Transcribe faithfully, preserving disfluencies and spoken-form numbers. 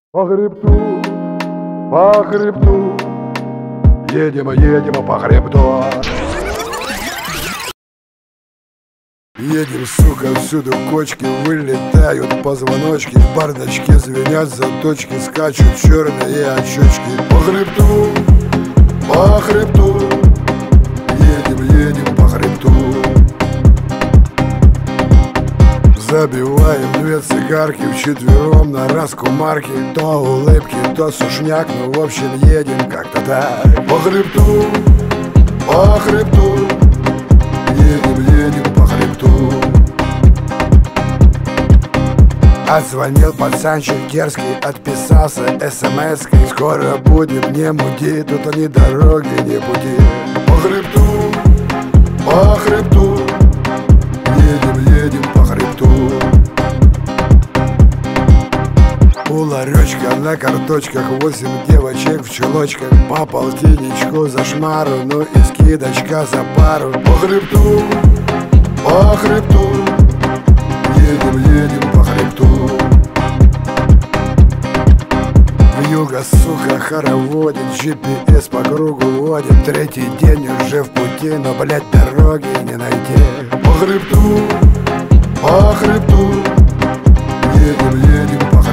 По хребту, по хребту, едем, едем по хребту. Едем, сука, всюду кочки, вылетают позвоночки, в бардачке звенят заточки, скачут черные очечки. По хребту, по хребту, едем, едем по хребту. Забиваем две цигарки вчетвером на раскумарке. То улыбки, то сушняк, ну в общем едем как-то так. По хребту, по хребту, едем, едем по хребту. Отзвонил пацанчик дерзкий, отписался смс-кой. Скоро будем, не муди, тут ни дороги, ни пути. По хребту, по хребту, едем, едем по хребту. У ларечка на карточках восемь девочек в чулочках. По полтинничку за шмару, ну и скидочка за пару. По хребту, по хребту, едем, едем по хребту. Вьюга, сука, хороводит, джи пи эс по кругу водит. Третий день уже в пути, но, блять, дороги не найти. По хребту, по хребту, едем, едем по хребту.